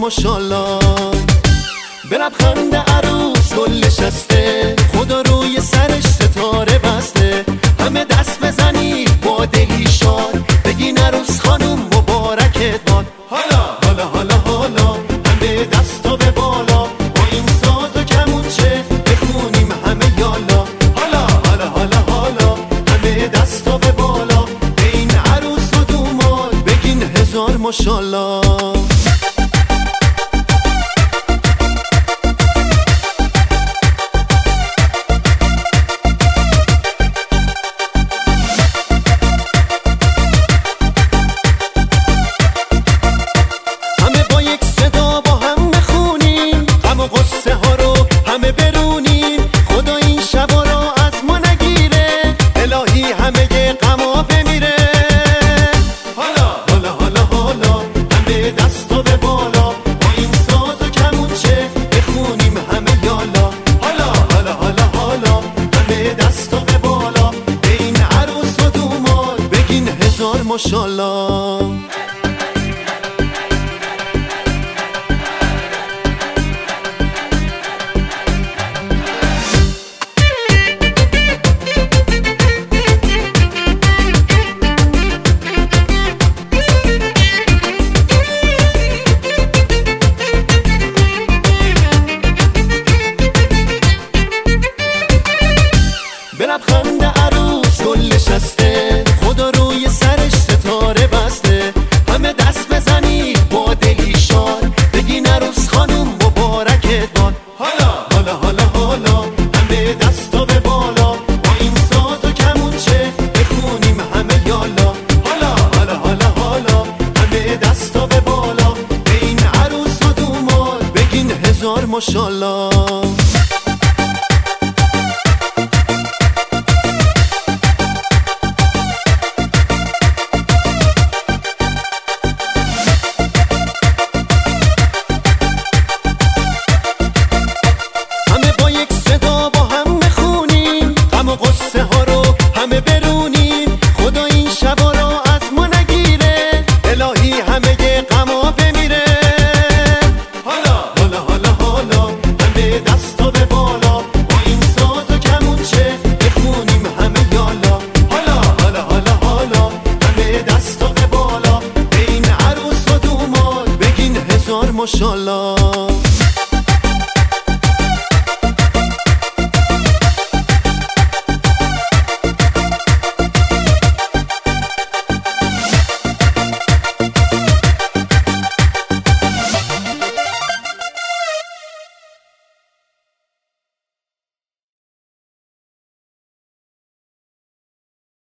ماشالله. به لبخند عروس گل نشسته، خدا روی سرش ستاره بسته. همه دست بزنید با دلی شاد، بگین عروس خانم مبارکت باد. حالا حالا حالا حالا همه دستا به بالا، با این ساز و کمونچه بخونیم همه یالا. حالا حالا حالا حالا همه دستا به بالا، به این عروس و دوماد بگین هزار ماشالله. ماشالله. به لبخند عروس گل نشسته، خدا روی سرش ستاره بسته. همه دست بزنید با دلی شاد، بگین عروس خانم مبارکت باد. حالا حالا حالا حالا همه دستا به بالا، با این ساز و کمونچه بخونیم همه یالا. حالا حالا حالا حالا همه دستا به بالا، به این عروس و دوماد بگین هزار ماشالله. قصه ها رو همه برونیم، خدا این شبا رو از ما نگیره، الهی همه غما بمیره. حالا حالا حالا حالا همه دستا به بالا، با این ساز و کمونچه بخونیم همه یالا. حالا حالا حالا حالا همه دستا به بالا، به این عروس و دوماد بگین هزار ماشالله.